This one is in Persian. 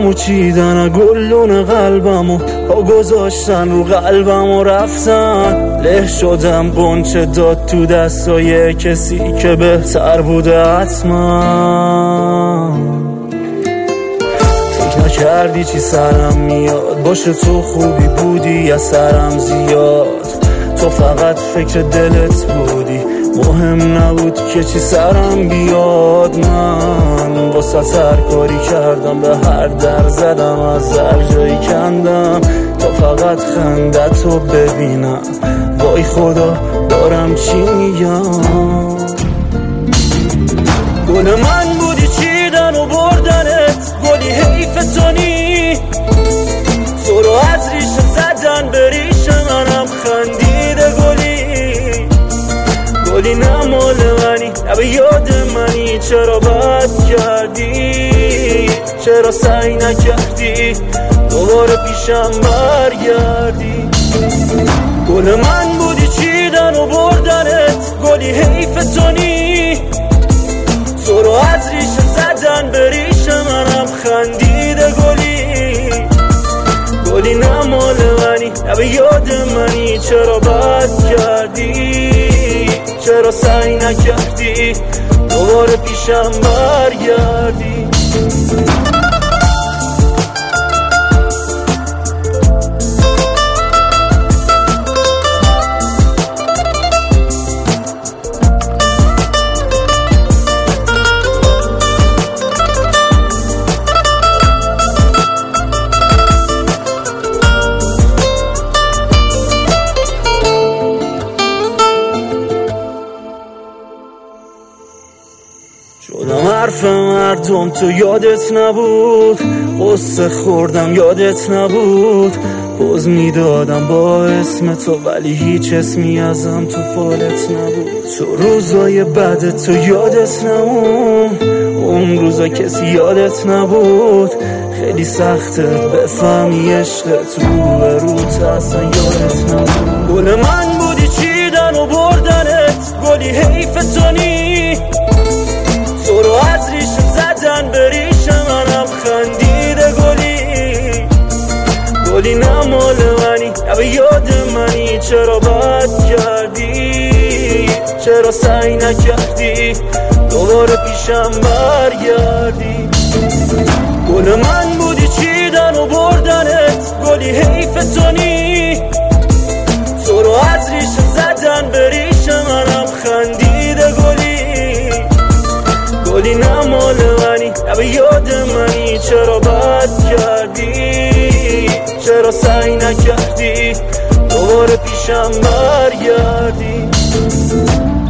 همو چیدن گلون قلبمو ها گذاشتن رو قلبم و رفتن. له شدم بنچه داد تو دستای کسی که بهتر بوده حتما. فکر نکردی چی سرم میاد، باشه تو خوبی بودی یا سرم زیاد. تو فقط فکر دلت بودی، مهم نبود که چی سرم بیاد. من واسه هر کاری کردم، به هر در زدم، از هر جایی کندم تا فقط خندتو ببینم. وای خدا دارم چی میگم. گل من بودی چیدن و بردنت، گلی حیف تو نی. تو رو از ریشه زدن به ریشه منم خندیده گلی نه مال منی، نه به یاد منی. چرا بد کردی، چرا سعی نکردی دوباره پیشم برگردی. گل من بودی چیدن و بردنت، گلی حیف تو نی. تو رو از ریشه زدن به ریشه منم خندیده گلی نه مال منی، نه به یاد منی. چرا بد کردی، چرا سعی نکردی دوباره پیشم برگردی. شدم حرف مردم تو یادت نبود، قصه خوردم یادت نبود. پوز میدادم با اسم تو ولی هیچ اسمی ازم تو فالت نبود. تو روزای بعد تو یادت نمون، اون روزا کسی یادت نبود. خیلی سخته بفهمی عشقت روبروت اصلا یادت نبود. گل من بودی چیدن و بردنت، گلی حیف تو نی. تو رو از ریشه زدن به ریشه منم خندیده گلی نه مال منی، نه به یاد منی. چرا بد کردی، چرا سعی نکردی دوباره پیشم برگردی. گل من بودی چیدن و بردنت، گلی حیف تو نی. تو رو از ریشه زدن به ریشه منم خندیده گلی نه مال منی، نه به یاد منی. چرا بد کردی، چرا سعی نکردی دوباره پیشم برگردی.